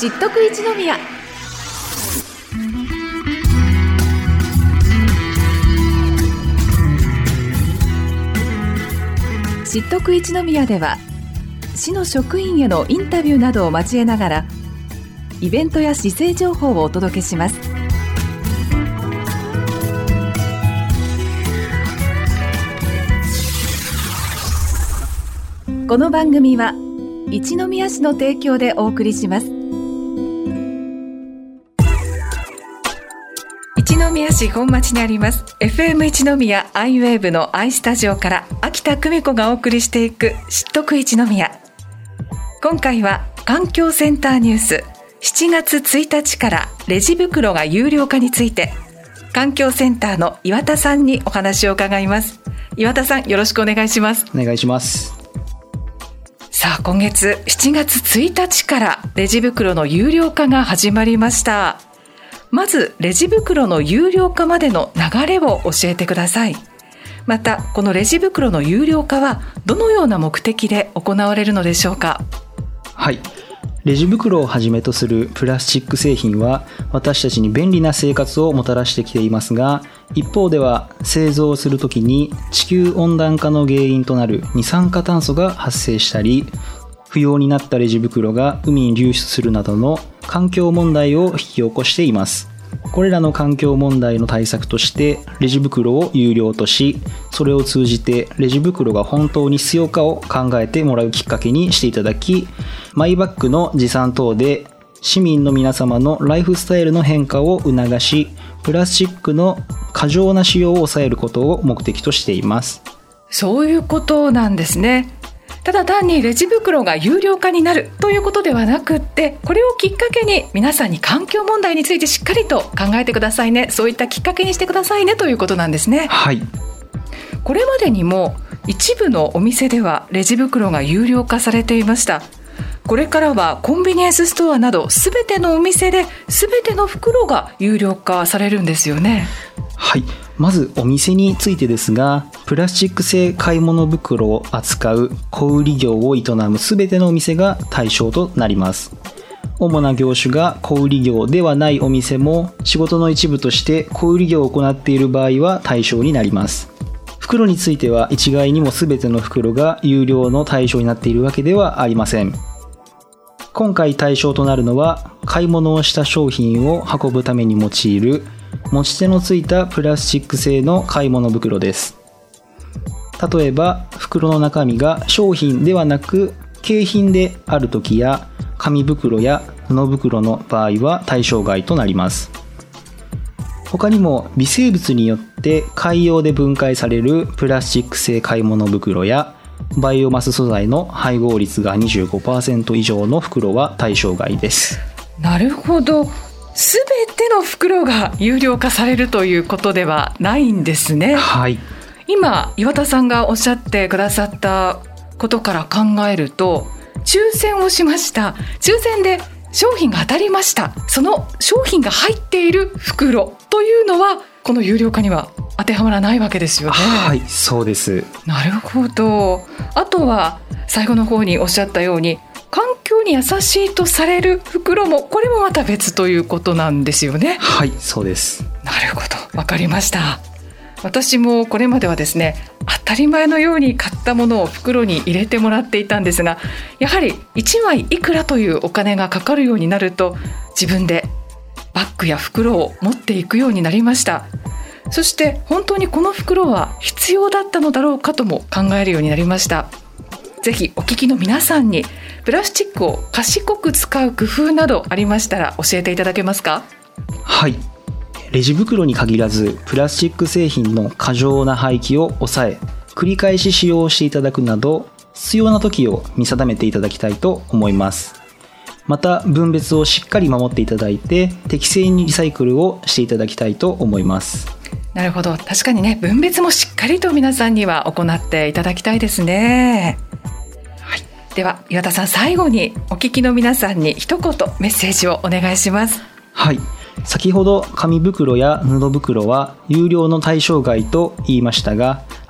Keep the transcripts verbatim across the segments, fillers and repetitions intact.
知っとく一宮。知っとく一宮では、市の職員へのインタビューなどを交えながらイベントや市政情報をお届けします。この番組は一宮市の提供でお送りします。一宮市本町にあります エフエム 一宮 アイウェーブ の アイスタジオから秋田久美子がお送りしていく知っとく一宮。今回は環境センターニュースしちがつついたちからレジ袋が有料化について、環境センターの岩田さんにお話を伺います。岩田さん、よろしくお願いします。 お願いします。 さあ、今月しちがつついたちからレジ袋の有料化が始まりました。まずレジ袋の有料化までの流れを教えてください。またこのレジ袋の有料化はどのような目的で行われるのでしょうか。 はい、レジ袋をはじめとするプラスチック製品は私たちに便利な生活をもたらしてきていますが、一方では製造するときに地球温暖化の原因となる二酸化炭素が発生したり、不要になったレジ袋が海に流出するなどの環境問題を引き起こしています。これらの環境問題の対策としてレジ袋を有料とし、それを通じてレジ袋が本当に必要かを考えてもらうきっかけにしていただき、マイバッグの持参等で市民の皆様のライフスタイルの変化を促し、プラスチックの過剰な使用を抑えることを目的としています。 そういうことなんですね。ただ単にレジ袋が有料化になるということではなくって、これをきっかけに皆さんに環境問題についてしっかりと考えてくださいね、そういったきっかけにしてくださいねということなんですね。 はい。 これまでにも一部のお店ではレジ袋が有料化されていました。これからはコンビニエンスストアなどすべてのお店で全ての袋が有料化されるんですよね。 はい、まずお店についてですが、プラスチック製買い物袋を扱う小売業を営むすべてのお店が対象となります。主な業種が小売業ではないお店も仕事の一部として小売業を行っている場合は対象になります。袋については一概にもすべての袋が有料の対象になっているわけではありません。今回対象となるのは、買い物をした商品を運ぶために用いる持ち手のついたプラスチック製の買い物袋です。例えば袋の中身が商品ではなく景品であるときや、紙袋や布袋の場合は対象外となります。他にも微生物によって海洋で分解されるプラスチック製買い物袋や、バイオマス素材の配合率が にじゅうごパーセント 以上の袋は対象外です。 なるほど、すべての袋が有料化されるということではないんですね。 はい。 今岩田さんがおっしゃってくださったことから考えると、抽選をしました、抽選で商品が当たりました、その商品が入っている袋というのはこの有料化には当てはまらないわけですよね。 はい、そうです。 なるほど。あとは最後の方におっしゃったように、環境に優しいとされる袋もこれもまた別ということなんですよね。 はい、そうです。 なるほど、わかりました。私もこれまではですね、当たり前のように買ったものを袋に入れてもらっていたんですが、やはりいちまいいくらというお金がかかるようになると、自分でバッグや袋を持っていくようになりました。そして本当にこの袋は必要だったのだろうかとも考えるようになりました。ぜひお聞きの皆さんにプラスチックを賢く使う工夫などありましたら教えていただけますか。 はい、レジ袋に限らずプラスチック製品の過剰な廃棄を抑え、繰り返し使用していただくなど、必要な時を見定めていただきたいと思います。また分別をしっかり守っていただいて、適正にリサイクルをしていただきたいと思います。 なるほど、確かにね、分別もしっかりと皆さんには行っていただきたいですね。はい、では岩田さん、最後にお聞きの皆さんに一言メッセージをお願いします。 はい、先ほど紙袋や布袋は有料の対象外と言いましたが、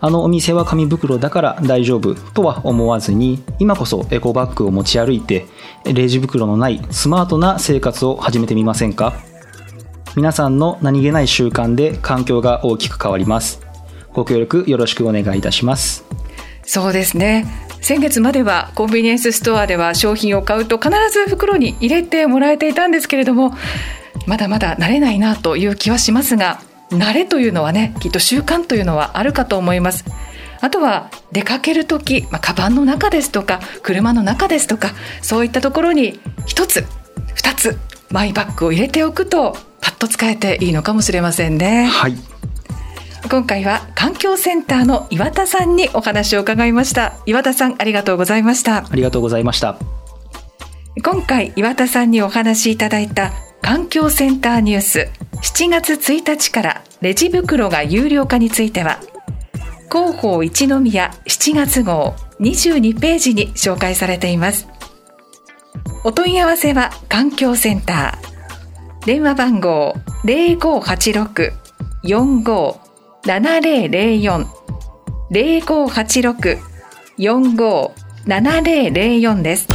あのお店は紙袋だから大丈夫とは思わずに、今こそエコバッグを持ち歩いてレジ袋のないスマートな生活を始めてみませんか？皆さんの何気ない習慣で環境が大きく変わります。ご協力よろしくお願いいたします。 そうですね。先月まではコンビニエンスストアでは商品を買うと必ず袋に入れてもらえていたんですけれども、まだまだ慣れないなという気はしますが、慣れというのはね、きっと習慣というのはあるかと思います。あとは出かけるとき、まあ、カバンの中ですとか車の中ですとか、そういったところに一つ二つマイバッグを入れておくとパッと使えていいのかもしれませんね。 はい。 今回は環境センターの岩田さんにお話を伺いました。岩田さん、ありがとうございました。 ありがとうございました。 今回岩田さんにお話しいただいた環境センターニュース、しちがつついたちからレジ袋が有料化については、広報一宮しちがつ号にじゅうにページに紹介されています。お問い合わせは環境センター、電話番号 ゼロごはちろく よんご ななゼロゼロよん ゼロごはちろく よんご ななゼロゼロよん です。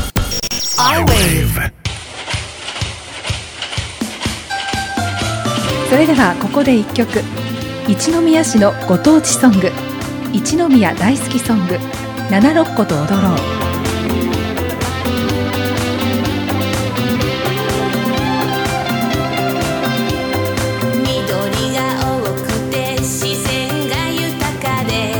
それではここでいっきょく、一宮市のご当地ソング、一宮大好きソング、七六個と踊ろう。 緑が多くて自然が豊かで、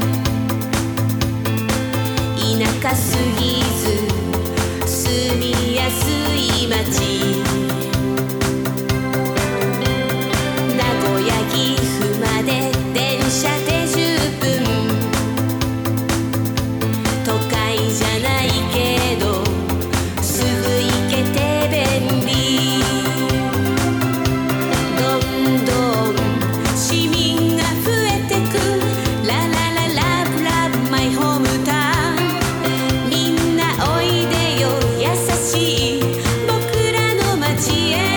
田舎すぎず住みやすい街、電車でじゅっぷん、都会じゃないけどすぐ行けて便利、どんどん市民が増えてく、ララララブラブマイホームタウン、みんなおいでよ優しい僕らの街へ、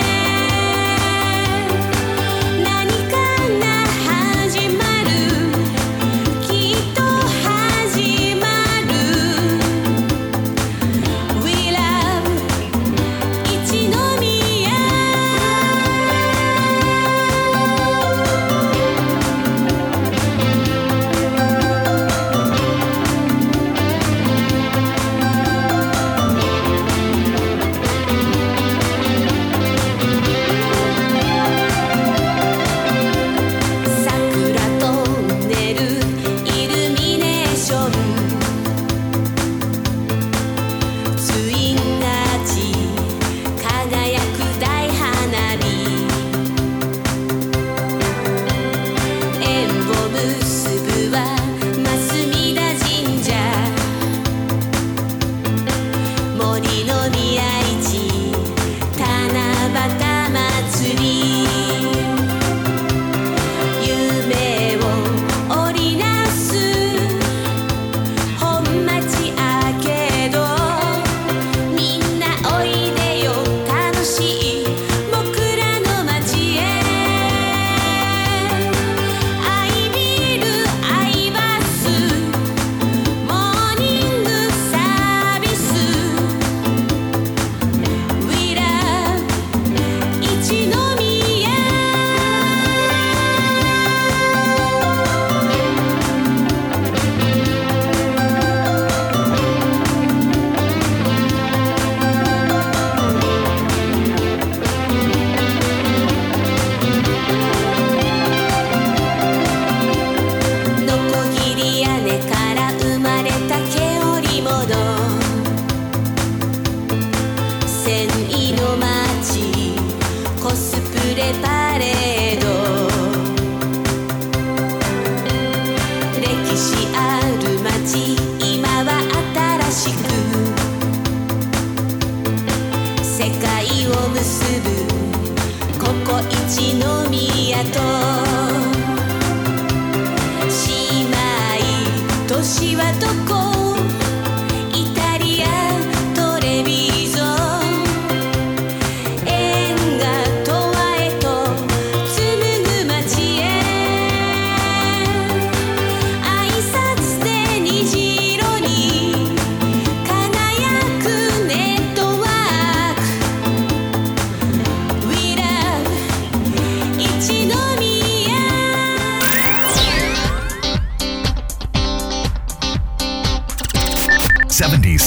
年はどこ、イタリアトレビゾン、縁が永遠へと紡ぐ街へ、愛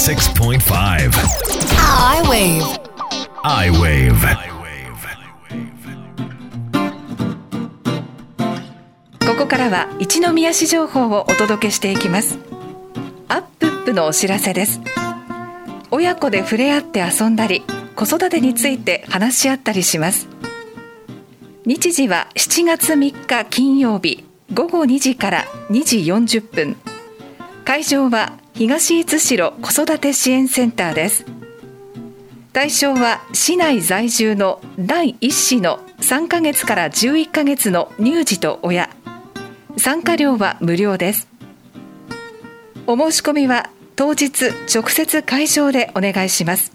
seventy-six point five I-Wave I-Wave ここからは一宮市情報をお届けしていきます。アップップのお知らせです。親子で触れ合って遊んだり、子育てについて話し合ったりします。日時はしちがつみっか金曜日ごごにじからにじよんじゅっぷん。会場は東津代子育て支援センターです。対象は市内在住の第一子のさんかげつからじゅういっかげつの乳児と親。参加料は無料です。お申し込みは当日直接会場でお願いします。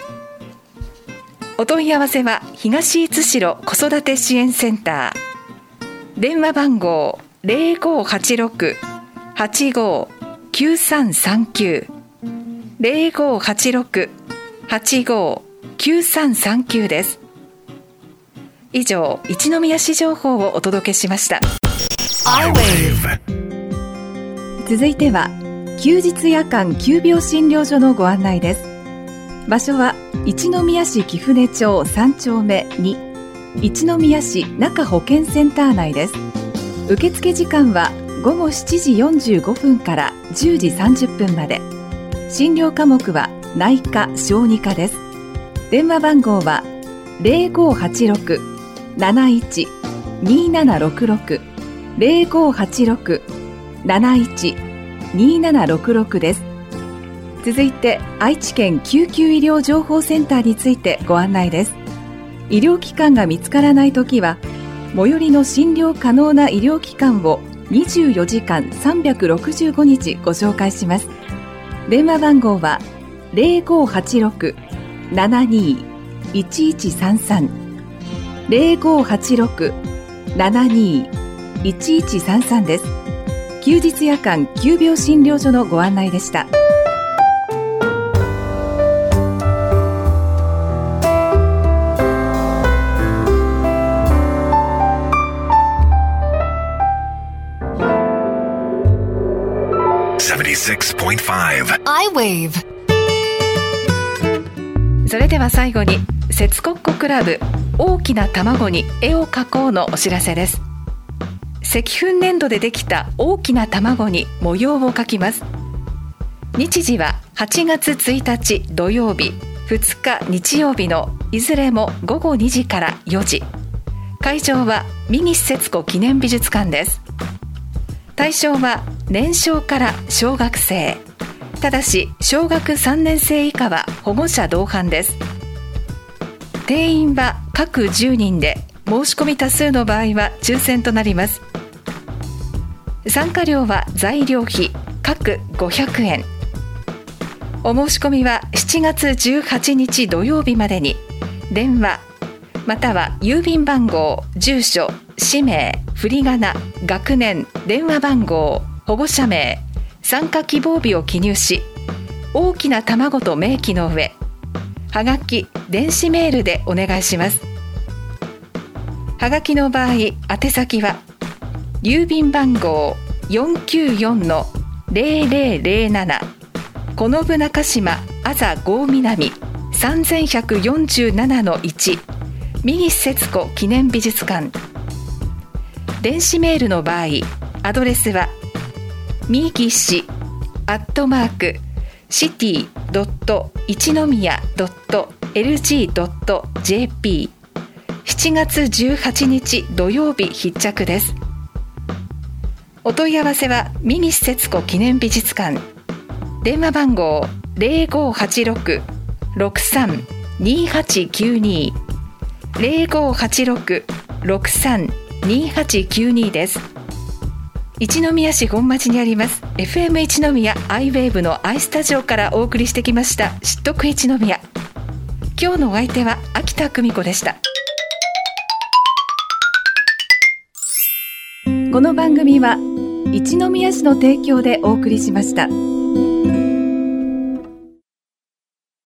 お問い合わせは東津代子育て支援センター、電話番号 ゼロごはちろく はちごきゅうさんさんきゅう ゼロごはちろく はちごきゅうさんさんきゅうです。以上、一宮市情報をお届けしました。 I-Wave 続いては休日夜間急病診療所のご案内です。場所は一宮市貴船町さんちょうめに、一宮市中保健センター内です。受付時間はごごしちじよんじゅうごふんからじゅうじさんじゅっぷんまで。診療科目は内科・小児科です。電話番号は ゼロごはちろく なないち にななろくろく ゼロごはちろく なないち にななろくろく です。続いて愛知県救急医療情報センターについてご案内です。医療機関が見つからないときは、最寄りの診療可能な医療機関をにじゅうよじかんさんびゃくろくじゅうごにちご紹介します。電話番号は ゼロごはちろく ななにいちいちさんさん ゼロごはちろく ななにいいちいちさんさん です。休日夜間急病診療所のご案内でした。 seventy-six point five I-Wave それでは最後に節コッコクラブ大きな卵に絵を描こうのお知らせです。石粉粘土でできた大きな卵に模様を描きます。日時ははちがつついたち土曜日、ふつか日曜日のいずれもごごにじからよじ。会場は三岸節子記念美術館です。対象は年少から小学生。ただし小学さんねんせい以下は保護者同伴です。定員は各じゅうにんで、申し込み多数の場合は抽選となります。参加料は材料費各ごひゃくえん。お申し込みはしちがつじゅうはちにち土曜日までに電話または郵便番号、住所、氏名、振り仮名、学年、電話番号、保護者名、参加希望日を記入し、大きな卵と明記の上、はがき、電子メールでお願いします。はがきの場合、宛先は郵便番号 よんきゅうよんのゼロゼロゼロなな この部中島あざ郷南 さんぜんひゃくよんじゅうななのいち 三岸節子記念美術館。電子メールの場合、アドレスはみぎしアットマークシティドット一宮ドットエルジードットジェーピー。しちがつじゅうはちにち土曜日必着です。お問い合わせは三岸節子記念美術館。電話番号 ゼロごはちろく ろくさん にはちきゅうに ゼロごはちろく ろくさん にはちきゅうに です。一宮市本町にあります エフエム 一宮 I-Wave の I スタジオからお送りしてきました知っとく一宮。今日のお相手は秋田久美子でした。この番組は一宮市の提供でお送りしました。